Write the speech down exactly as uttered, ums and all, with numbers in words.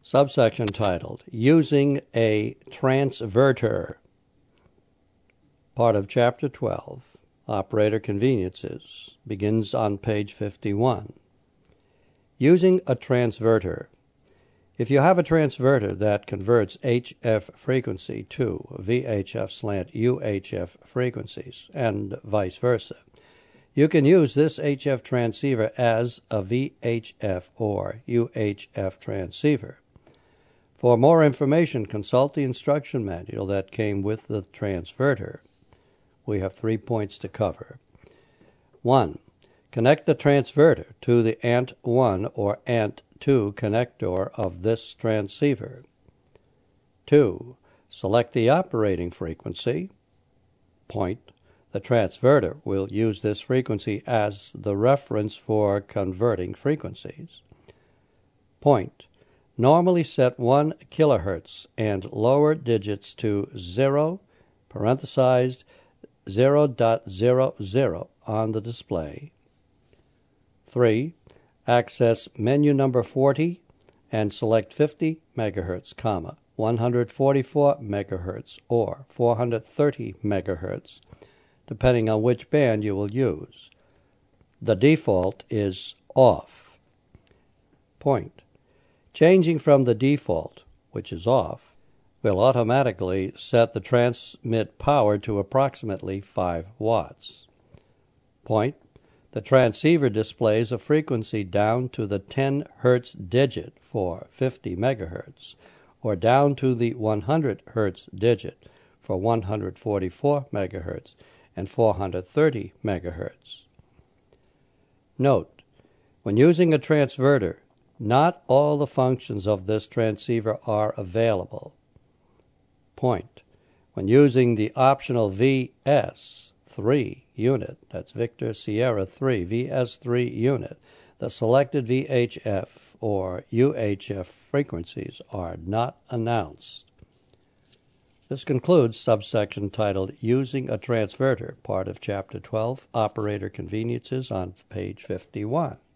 Subsection titled, Using a Transverter, part of Chapter twelve, Operator Conveniences, begins on page fifty-one. Using a transverter. If you have a transverter that converts H F frequency to V H F slant U H F frequencies, and vice versa, you can use this H F transceiver as a V H F or U H F transceiver. For more information, consult the instruction manual that came with the transverter. We have three points to cover. one. Connect the transverter to the A N T one or A N T two connector of this transceiver. two. Select the operating frequency. Point. The transverter will use this frequency as the reference for converting frequencies. Point. Normally set one kilohertz and lower digits to zero, parenthesized, zero point zero zero on the display. three. Access menu number forty and select fifty megahertz, comma, one hundred forty-four megahertz or four hundred thirty megahertz, depending on which band you will use. The default is off. Point. Changing from the default, which is off, will automatically set the transmit power to approximately five watts. Point. The transceiver displays a frequency down to the ten hertz digit for fifty megahertz, or down to the one hundred hertz digit for one hundred forty-four megahertz and four hundred thirty megahertz. Note, when using a transverter, not all the functions of this transceiver are available. Point. When using the optional V S three unit, that's Victor Sierra three, V S three unit, the selected V H F or U H F frequencies are not announced. This concludes subsection titled Using a Transverter, part of Chapter twelve, Operator Conveniences, on page fifty-one.